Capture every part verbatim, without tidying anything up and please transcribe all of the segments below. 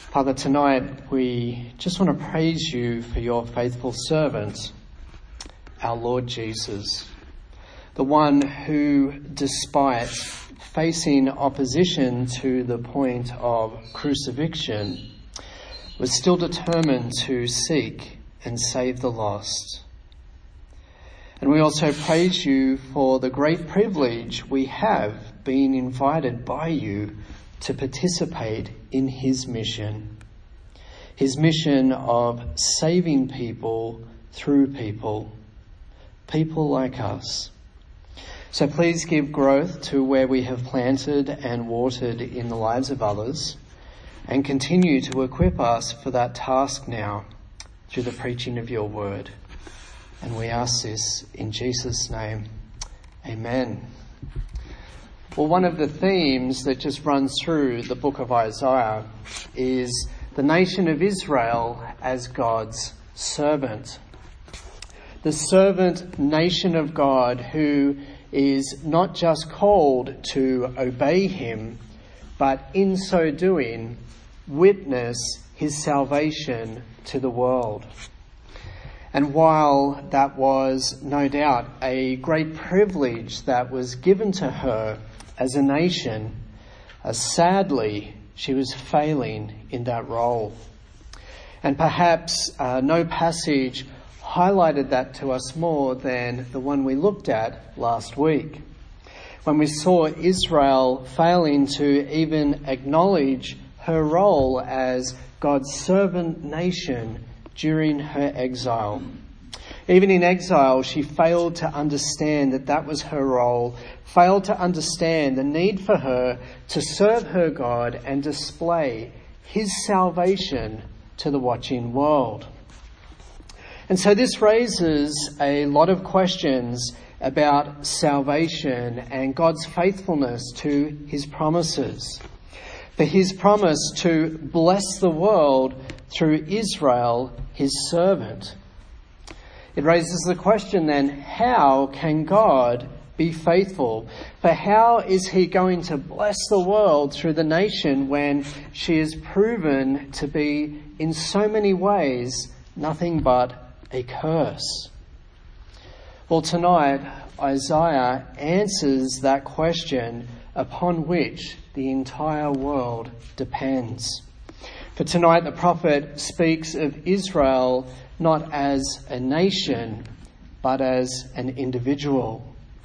Father, tonight we just want to praise you for your faithful servant, our Lord Jesus, the one who, despite facing opposition to the point of crucifixion, was still determined to seek and save the lost. And we also praise you for the great privilege we have been invited by you to participate in his mission. His mission of saving people through people. People like us. So please give growth to where we have planted and watered in the lives of others, and continue to equip us for that task now through the preaching of your word. And we ask this in Jesus' name. Amen. Well, one of the themes that just runs through the book of Isaiah is the nation of Israel as God's servant. The servant nation of God who is not just called to obey him, but in so doing, witness his salvation to the world. And while that was no doubt a great privilege that was given to her as a nation, uh, sadly, she was failing in that role. And perhaps uh, no passage highlighted that to us more than the one we looked at last week, when we saw Israel failing to even acknowledge her role as God's servant nation during her exile. Even in exile, she failed to understand that that was her role, failed to understand the need for her to serve her God and display his salvation to the watching world. And so this raises a lot of questions about salvation and God's faithfulness to his promises. For his promise to bless the world through Israel, his servant. It raises the question then, how can God be faithful? For how is he going to bless the world through the nation when she is proven to be in so many ways nothing but a curse? Well, tonight Isaiah answers that question upon which the entire world depends. For tonight the prophet speaks of Israel not as a nation, but as an individual.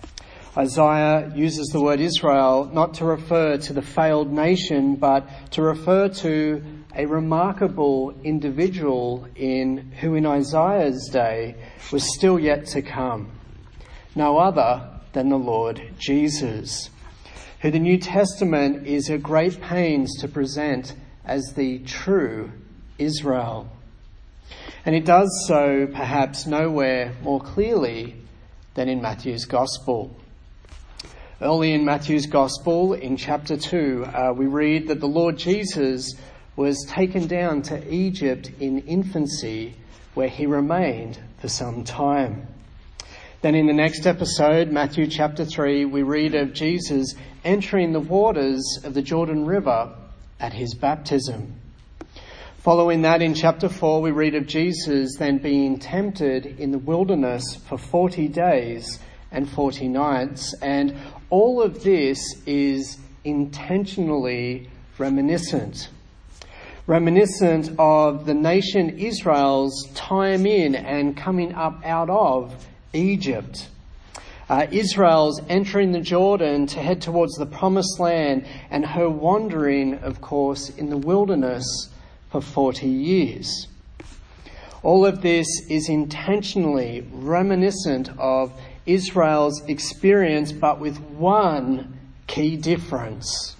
Isaiah uses the word Israel not to refer to the failed nation, but to refer to a remarkable individual in who in Isaiah's day was still yet to come. No other than the Lord Jesus, who the New Testament is at great pains to present as the true Israel. And it does so perhaps nowhere more clearly than in Matthew's Gospel. Early in Matthew's Gospel, in chapter two, uh, we read that the Lord Jesus was taken down to Egypt in infancy, where he remained for some time. Then in the next episode, Matthew chapter three, we read of Jesus entering the waters of the Jordan River at his baptism. Following that, in chapter four, we read of Jesus then being tempted in the wilderness for forty days and forty nights. And all of this is intentionally reminiscent. Reminiscent of the nation Israel's time in and coming up out of Egypt. Uh, Israel's entering the Jordan to head towards the promised land, and her wandering, of course, in the wilderness for forty years. All of this is intentionally reminiscent of Israel's experience, but with one key difference.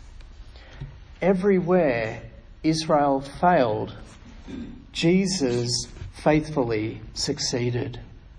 Everywhere Israel failed, Jesus faithfully succeeded.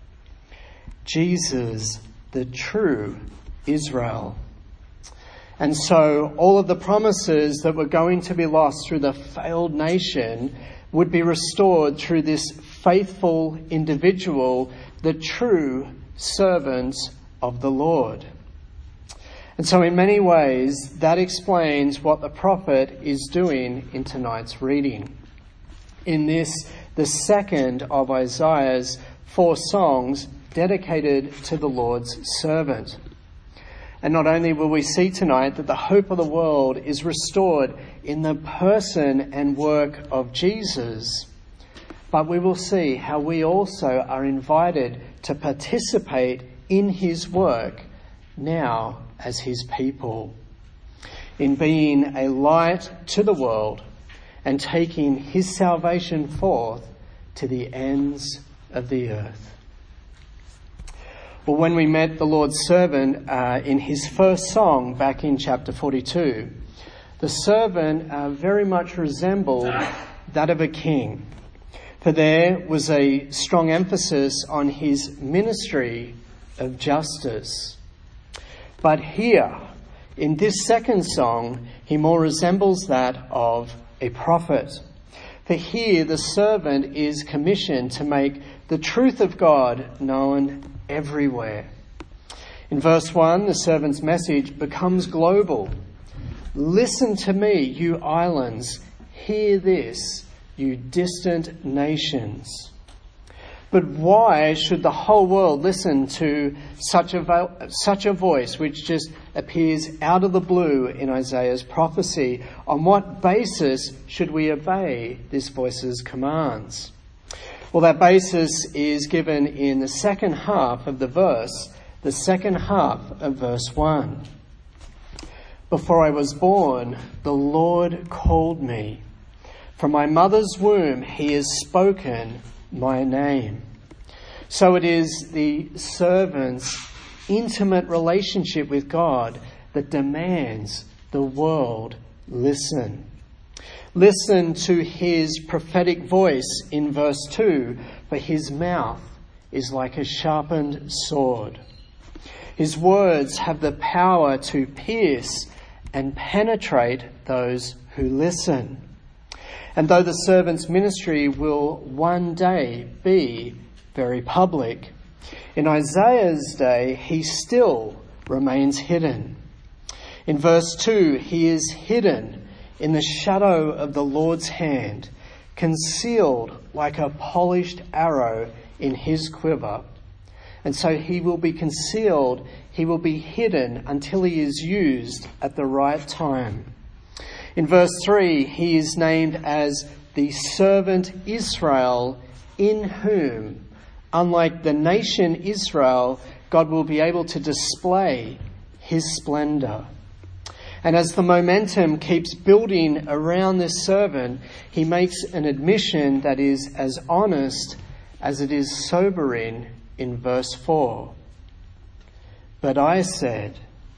Jesus, the true Israel. And so all of the promises that were going to be lost through the failed nation would be restored through this faithful individual, the true servant of the Lord. And so in many ways, that explains what the prophet is doing in tonight's reading. In this, the second of Isaiah's four songs dedicated to the Lord's servant. And not only will we see tonight that the hope of the world is restored in the person and work of Jesus, but we will see how we also are invited to participate in his work now as his people, in being a light to the world and taking his salvation forth to the ends of the earth. Well, when we met the Lord's servant uh, in his first song back in chapter forty-two, the servant uh, very much resembled that of a king. For there was a strong emphasis on his ministry of justice. But here, in this second song, he more resembles that of a prophet. For here, the servant is commissioned to make the truth of God known everywhere. In verse one, the servant's message becomes global. Listen to me, you islands. Hear this, you distant nations. But why should the whole world listen to such a vo- such a voice which just appears out of the blue in Isaiah's prophecy? On what basis should we obey this voice's commands? Well, that basis is given in the second half of the verse, the second half of verse one. Before I was born, the Lord called me. From my mother's womb, he has spoken my name. So it is the servant's intimate relationship with God that demands the world listen. Listen to his prophetic voice in verse two, for his mouth is like a sharpened sword. His words have the power to pierce and penetrate those who listen. And though the servant's ministry will one day be very public, in Isaiah's day he still remains hidden. In verse two, he is hidden in the shadow of the Lord's hand, concealed like a polished arrow in his quiver. And so he will be concealed, he will be hidden until he is used at the right time. In verse three, he is named as the servant Israel, in whom, unlike the nation Israel, God will be able to display his splendour. And as the momentum keeps building around this servant, he makes an admission that is as honest as it is sobering in verse four. But I said,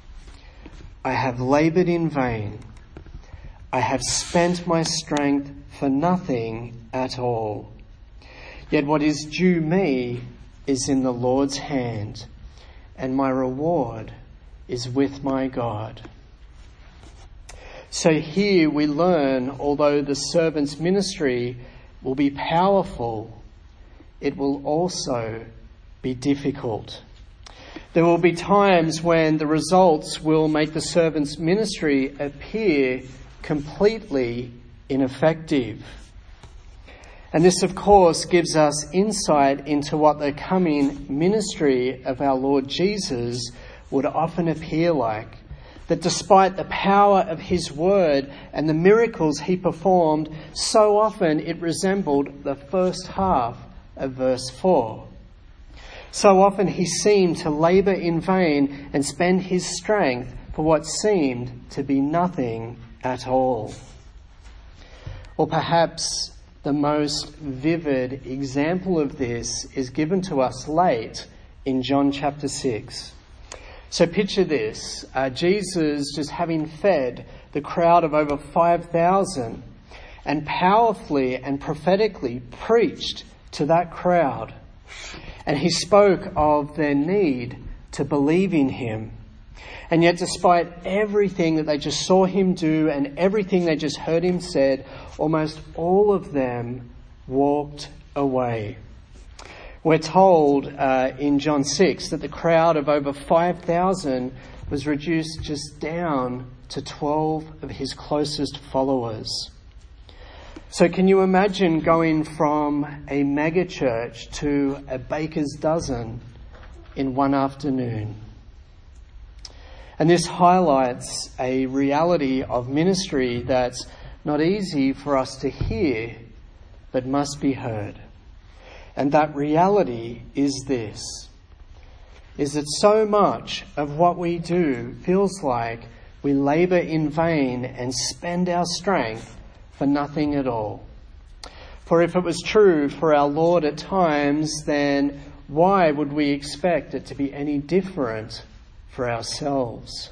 I have laboured in vain. I have spent my strength for nothing at all. Yet what is due me is in the Lord's hand, and my reward is with my God. So here we learn, although the servant's ministry will be powerful, it will also be difficult. There will be times when the results will make the servant's ministry appear completely ineffective. And this, of course, gives us insight into what the coming ministry of our Lord Jesus would often appear like. That despite the power of his word and the miracles he performed, so often it resembled the first half of verse four. So often he seemed to labour in vain and spend his strength for what seemed to be nothing at all. Or perhaps the most vivid example of this is given to us late in John chapter six. So picture this, uh, Jesus just having fed the crowd of over five thousand and powerfully and prophetically preached to that crowd. And he spoke of their need to believe in him. And yet despite everything that they just saw him do and everything they just heard him said, almost all of them walked away. We're told uh, in John six that the crowd of over five thousand was reduced just down to twelve of his closest followers. So can you imagine going from a mega church to a baker's dozen in one afternoon? And this highlights a reality of ministry that's not easy for us to hear, but must be heard. And that reality is this, is that so much of what we do feels like we labour in vain and spend our strength for nothing at all. For if it was true for our Lord at times, then why would we expect it to be any different for ourselves?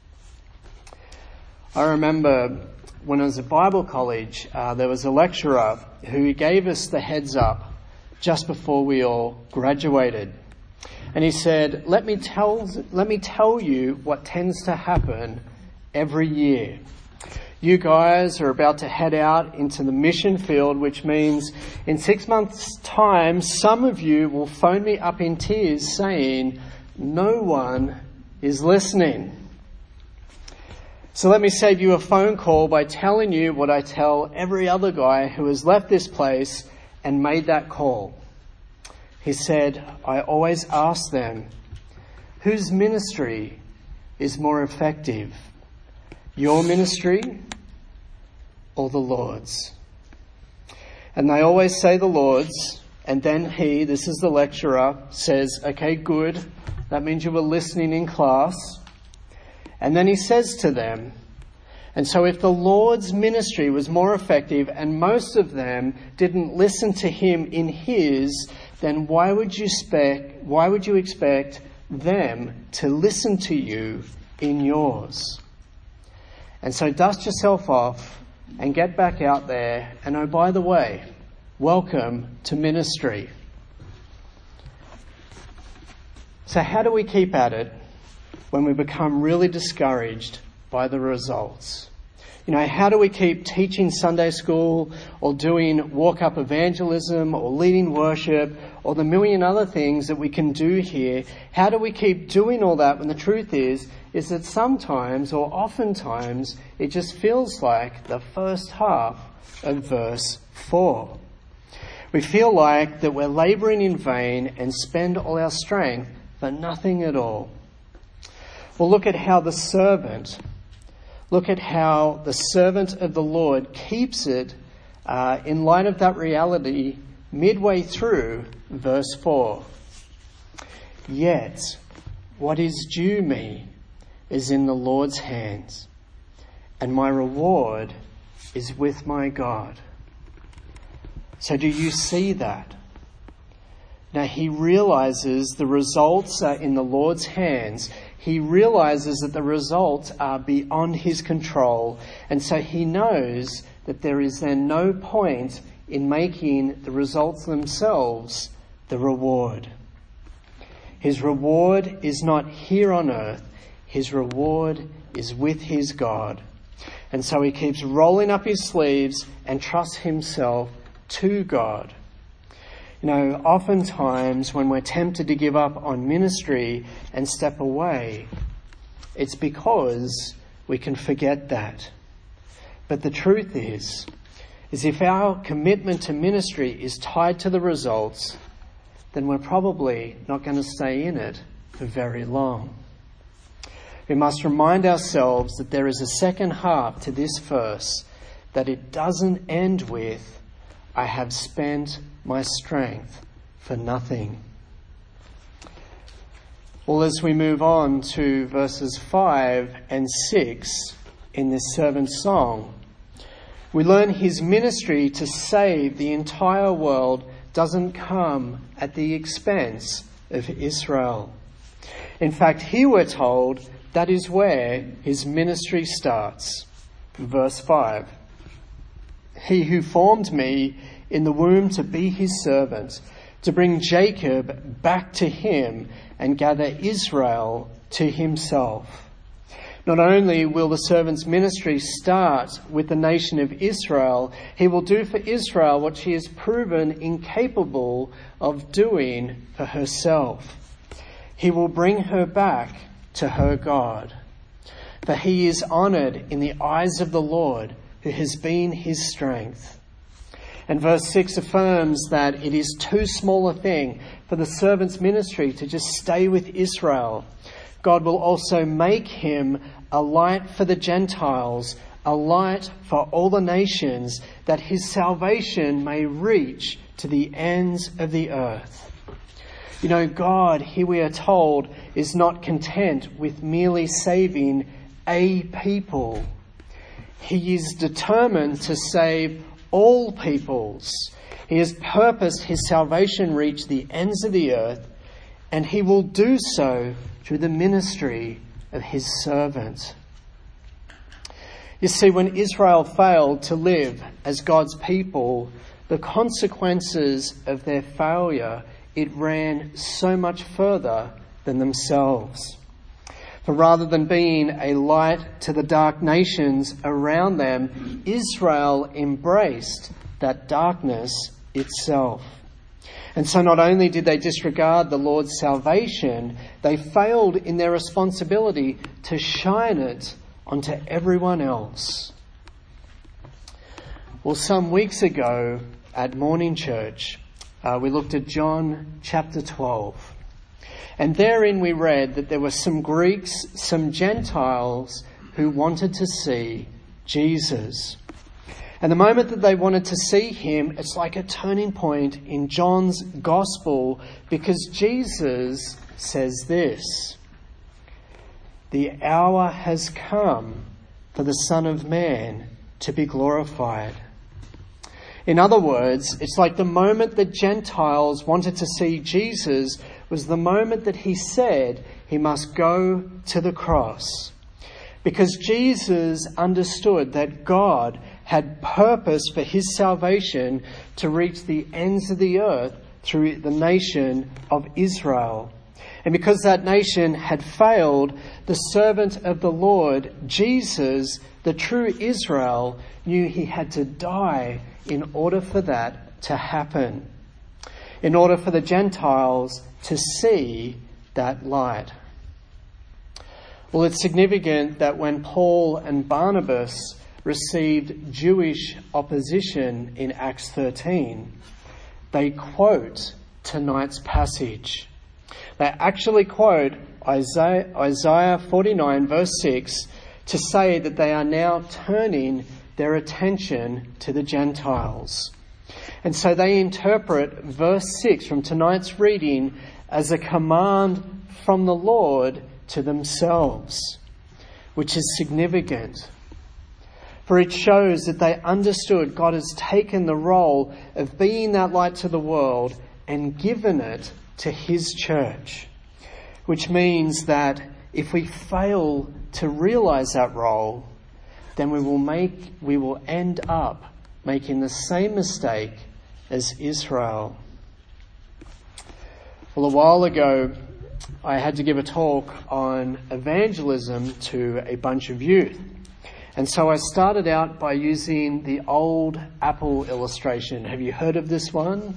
I remember when I was at Bible college, uh, there was a lecturer who gave us the heads up just before we all graduated. And he said, let me tell, let me tell you what tends to happen every year. You guys are about to head out into the mission field, which means in six months' time, some of you will phone me up in tears saying, no one is listening. So let me save you a phone call by telling you what I tell every other guy who has left this place and made that call. He said, I always ask them, whose ministry is more effective? Your ministry or the Lord's? And they always say the Lord's, and then he, this is the lecturer, says, okay, good. That means you were listening in class. And then he says to them, and so if the Lord's ministry was more effective and most of them didn't listen to him in his, then why would you expect, why would you expect them to listen to you in yours? And so dust yourself off and get back out there. And oh, by the way, welcome to ministry. So how do we keep at it when we become really discouraged by the results? You know, how do we keep teaching Sunday school or doing walk-up evangelism or leading worship or the million other things that we can do here? How do we keep doing all that when the truth is, is that sometimes or oftentimes it just feels like the first half of verse four. We feel like that we're labouring in vain and spend all our strength for nothing at all. Well, look at how the servant, look at how the servant of the Lord keeps it uh, in light of that reality midway through verse four. Yet what is due me is in the Lord's hands, and my reward is with my God. So do you see that? Now he realizes the results are in the Lord's hands. He realizes that the results are beyond his control. And so he knows that there is then no point in making the results themselves the reward. His reward is not here on earth. His reward is with his God. And so he keeps rolling up his sleeves and trusts himself to God. You know, oftentimes when we're tempted to give up on ministry and step away, it's because we can forget that. But the truth is, is if our commitment to ministry is tied to the results, then we're probably not going to stay in it for very long. We must remind ourselves that there is a second half to this verse, that it doesn't end with, I have spent my strength for nothing. Well, as we move on to verses five and six in this servant's song, we learn his ministry to save the entire world doesn't come at the expense of Israel. In fact, here we're told that is where his ministry starts. Verse five. He who formed me in the womb to be his servant, to bring Jacob back to him and gather Israel to himself. Not only will the servant's ministry start with the nation of Israel, he will do for Israel what she has proven incapable of doing for herself. He will bring her back to her God. For he is honoured in the eyes of the Lord, who has been his strength. And verse six affirms that it is too small a thing for the servant's ministry to just stay with Israel. God will also make him a light for the Gentiles, a light for all the nations, that his salvation may reach to the ends of the earth. You know, God, here we are told, is not content with merely saving a people. He is determined to save all peoples. He has purposed his salvation reach the ends of the earth, and he will do so through the ministry of his servant. You see, when Israel failed to live as God's people, the consequences of their failure, it ran so much further than themselves. For rather than being a light to the dark nations around them, Israel embraced that darkness itself. And so not only did they disregard the Lord's salvation, they failed in their responsibility to shine it onto everyone else. Well, some weeks ago at Morning Church, uh, we looked at John chapter twelve. And therein we read that there were some Greeks, some Gentiles who wanted to see Jesus. And the moment that they wanted to see him, it's like a turning point in John's gospel, because Jesus says this: "The hour has come for the Son of Man to be glorified." In other words, it's like the moment the Gentiles wanted to see Jesus was the moment that he said he must go to the cross. Because Jesus understood that God had purpose for his salvation to reach the ends of the earth through the nation of Israel. And because that nation had failed, the servant of the Lord, Jesus, the true Israel, knew he had to die in order for that to happen, in order for the Gentiles to see that light. Well, it's significant that when Paul and Barnabas received Jewish opposition in Acts thirteen, they quote tonight's passage. They actually quote Isaiah, Isaiah forty-nine verse six to say that they are now turning their attention to the Gentiles. And so they interpret verse six from tonight's reading as a command from the Lord to themselves, which is significant. For it shows that they understood God has taken the role of being that light to the world and given it to his church, which means that if we fail to realize that role, then we will make, we will end up making the same mistake as Israel. Well, a while ago, I had to give a talk on evangelism to a bunch of youth. And so I started out by using the old apple illustration. Have you heard of this one?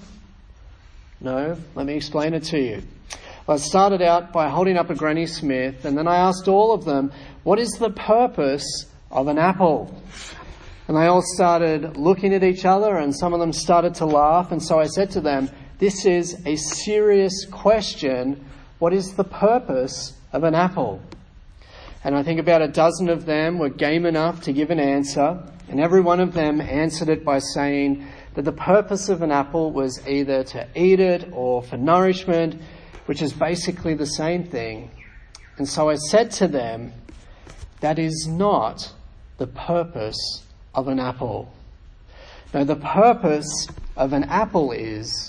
No? Let me explain it to you. I started out by holding up a Granny Smith, and then I asked all of them, what is the purpose of an apple? And they all started looking at each other, and some of them started to laugh. And so I said to them, this is a serious question. What is the purpose of an apple? And I think about a dozen of them were game enough to give an answer. And every one of them answered it by saying that the purpose of an apple was either to eat it or for nourishment, which is basically the same thing. And so I said to them, that is not the purpose of an apple. No, the purpose of an apple is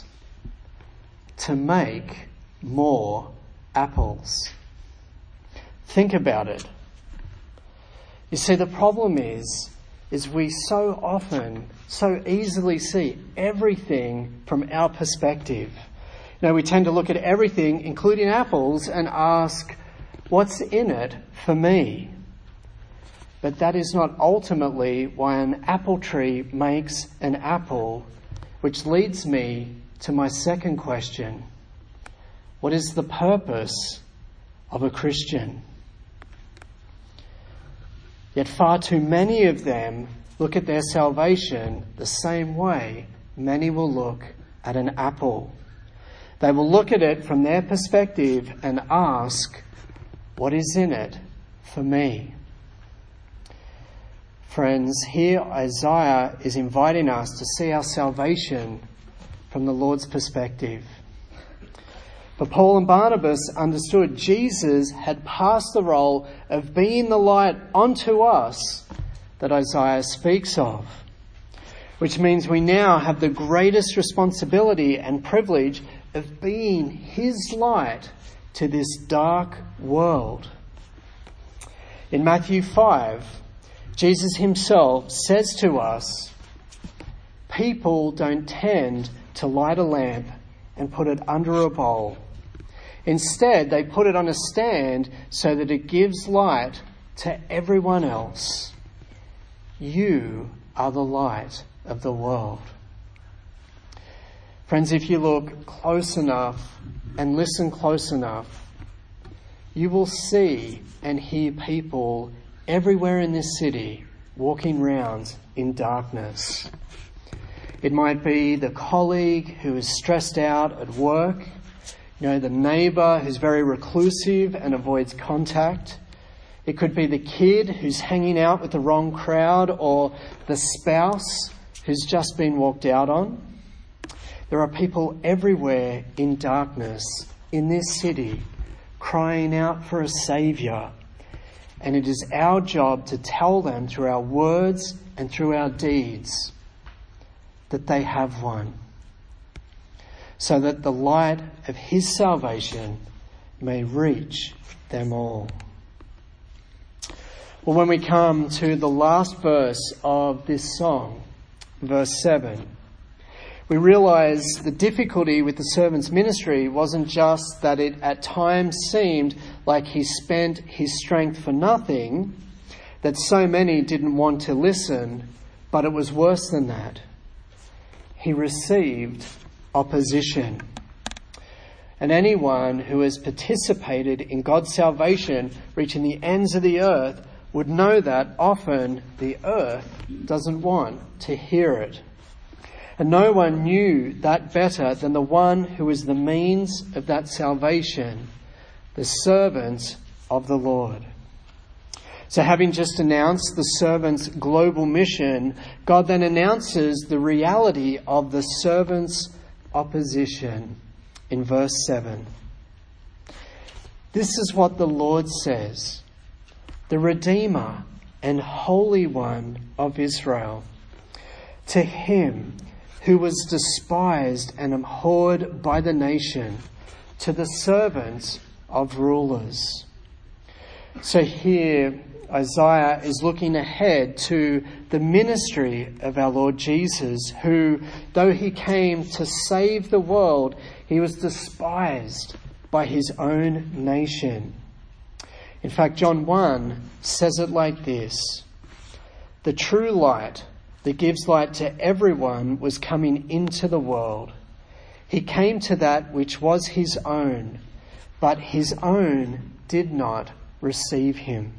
to make more apples. Think about it. You see, the problem is, is we so often, so easily see everything from our perspective. You know, we tend to look at everything, including apples, and ask, what's in it for me? But that is not ultimately why an apple tree makes an apple, which leads me to my second question. What is the purpose of a Christian? Yet far too many of them look at their salvation the same way many will look at an apple. They will look at it from their perspective and ask, what is in it for me? Friends, here Isaiah is inviting us to see our salvation from the Lord's perspective. But Paul and Barnabas understood Jesus had passed the role of being the light onto us that Isaiah speaks of, which means we now have the greatest responsibility and privilege of being his light to this dark world. In Matthew five, Jesus himself says to us, people don't tend to light a lamp and put it under a bowl. Instead, they put it on a stand so that it gives light to everyone else. You are the light of the world. Friends, if you look close enough and listen close enough, you will see and hear people everywhere in this city walking round in darkness. It might be the colleague who is stressed out at work, you know, the neighbour who's very reclusive and avoids contact. It could be the kid who's hanging out with the wrong crowd, or the spouse who's just been walked out on. There are people everywhere in darkness in this city crying out for a saviour. And it is our job to tell them through our words and through our deeds that they have one, so that the light of his salvation may reach them all. Well, when we come to the last verse of this song, verse seven, we realise the difficulty with the servant's ministry wasn't just that it at times seemed like he spent his strength for nothing, that so many didn't want to listen, but it was worse than that. He received opposition. And anyone who has participated in God's salvation reaching the ends of the earth would know that often the earth doesn't want to hear it. And no one knew that better than the one who is the means of that salvation, the servant of the Lord. So having just announced the servant's global mission, God then announces the reality of the servant's opposition in verse seven. This is what the Lord says, the Redeemer and Holy One of Israel, to him who was despised and abhorred by the nation, to the servants of rulers. So here Isaiah is looking ahead to the ministry of our Lord Jesus, who, though he came to save the world, he was despised by his own nation. In fact, John one says it like this: the true light that gives light to everyone was coming into the world. He came to that which was his own, but his own did not receive him.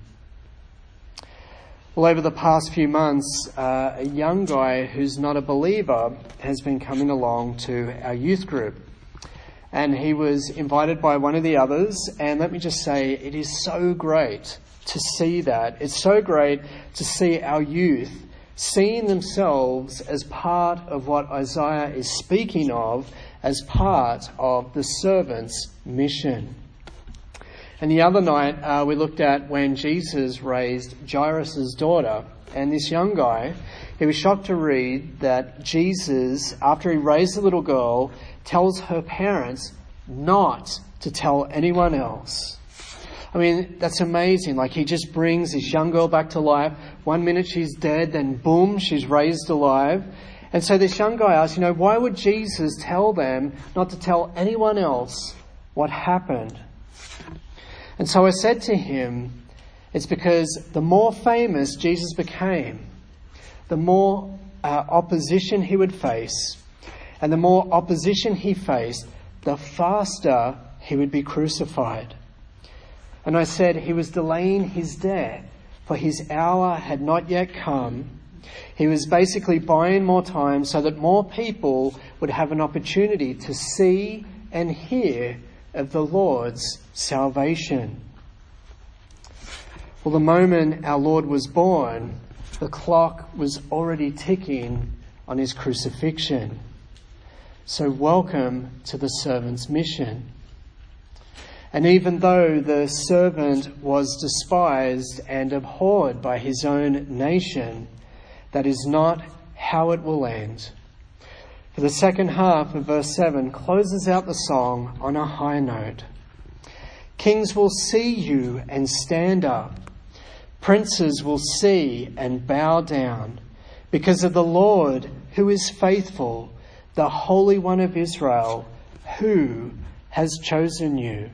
Well, over the past few months, uh, a young guy who's not a believer has been coming along to our youth group. And he was invited by one of the others. And let me just say, it is so great to see that. It's so great to see our youth seeing themselves as part of what Isaiah is speaking of, as part of the servant's mission. And the other night uh, we looked at when Jesus raised Jairus' daughter. And this young guy, he was shocked to read that Jesus, after he raised the little girl, tells her parents not to tell anyone else. I mean, that's amazing. Like, he just brings this young girl back to life. One minute she's dead, then boom, she's raised alive. And so this young guy asks, you know, why would Jesus tell them not to tell anyone else what happened? And so I said to him, it's because the more famous Jesus became, the more uh, opposition he would face. And the more opposition he faced, the faster he would be crucified. And I said he was delaying his death for his hour had not yet come. He was basically buying more time so that more people would have an opportunity to see and hear of the Lord's salvation. Well, the moment our Lord was born, the clock was already ticking on his crucifixion. So welcome to the servant's mission. And even though the servant was despised and abhorred by his own nation, that is not how it will end. For the second half of verse seven closes out the song on a high note. Kings will see you and stand up. Princes will see and bow down because of the Lord who is faithful, the Holy One of Israel, who has chosen you.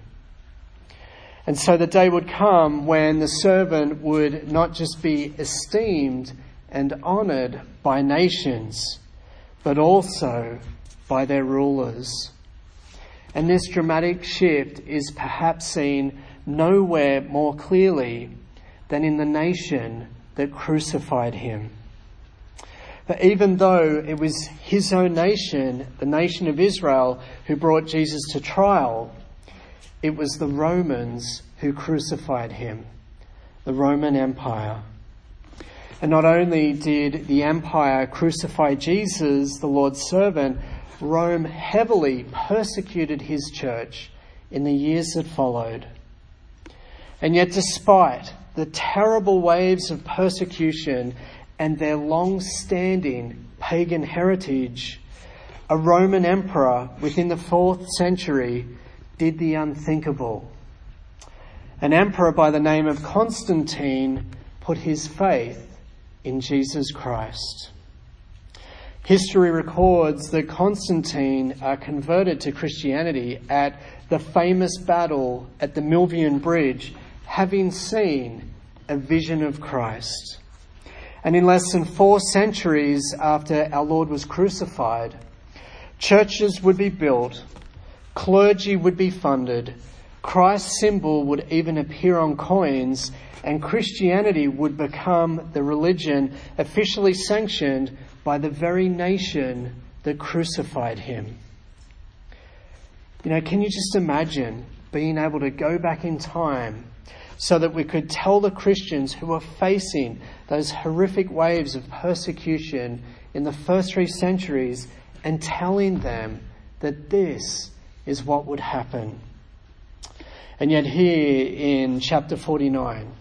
And so the day would come when the servant would not just be esteemed and honoured by nations, but also by their rulers. And this dramatic shift is perhaps seen nowhere more clearly than in the nation that crucified him. But even though it was his own nation, the nation of Israel, who brought Jesus to trial, it was the Romans who crucified him, the Roman Empire. And not only did the empire crucify Jesus, the Lord's servant, Rome heavily persecuted his church in the years that followed. And yet, despite the terrible waves of persecution and their long-standing pagan heritage, a Roman emperor within the fourth century did the unthinkable. An emperor by the name of Constantine put his faith in Jesus Christ. History records that Constantine uh, converted to Christianity at the famous battle at the Milvian Bridge, having seen a vision of Christ. And in less than four centuries after our Lord was crucified, churches would be built, clergy would be funded, Christ's symbol would even appear on coins, and Christianity would become the religion officially sanctioned by the very nation that crucified him. You know, can you just imagine being able to go back in time so that we could tell the Christians who were facing those horrific waves of persecution in the first three centuries and telling them that this is what would happen? And yet here in chapter forty-nine,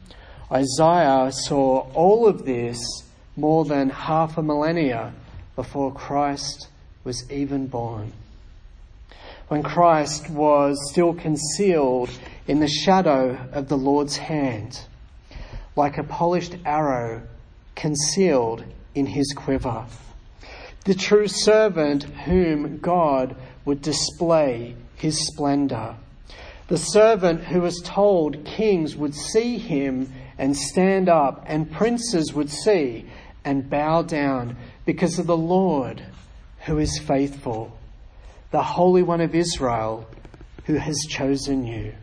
Isaiah saw all of this more than half a millennia before Christ was even born. When Christ was still concealed in the shadow of the Lord's hand, like a polished arrow concealed in his quiver. The true servant whom God would display his splendour. The servant who was told kings would see him and stand up, and princes would see and bow down because of the Lord who is faithful, the Holy One of Israel who has chosen you.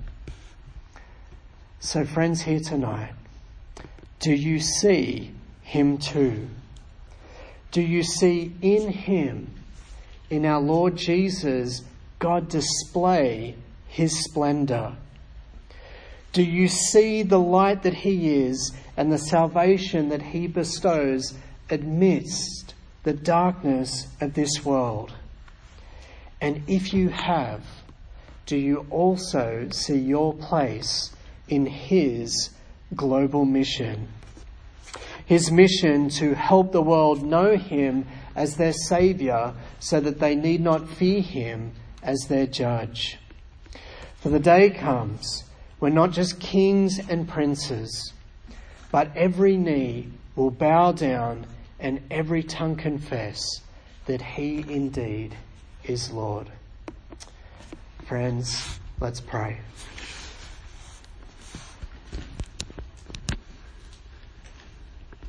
So friends, here tonight, do you see him too? Do you see in him, in our Lord Jesus, God display his splendour? Do you see the light that he is and the salvation that he bestows amidst the darkness of this world? And if you have, do you also see your place in his global mission? His mission to help the world know him as their saviour so that they need not fear him as their judge. For the day comes when not just kings and princes, but every knee will bow down and every tongue confess that he indeed is Lord. Friends, let's pray.